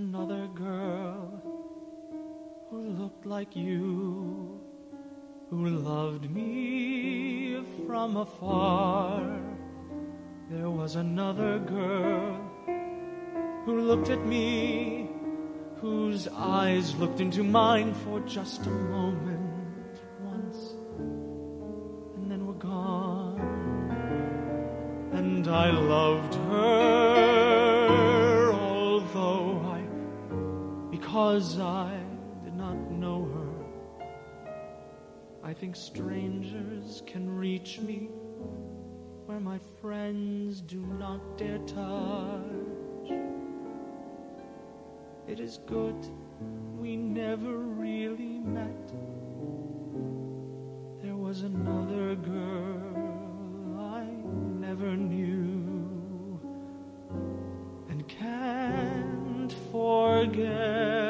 another girl who looked like you, who loved me from afar. There was another girl who looked at me, whose eyes looked into mine for just a moment once, and then were gone. And I loved her, although because I did not know her. I think strangers can reach me where my friends do not dare touch. It is good we never really met. There was another girl I never knew and can't forget.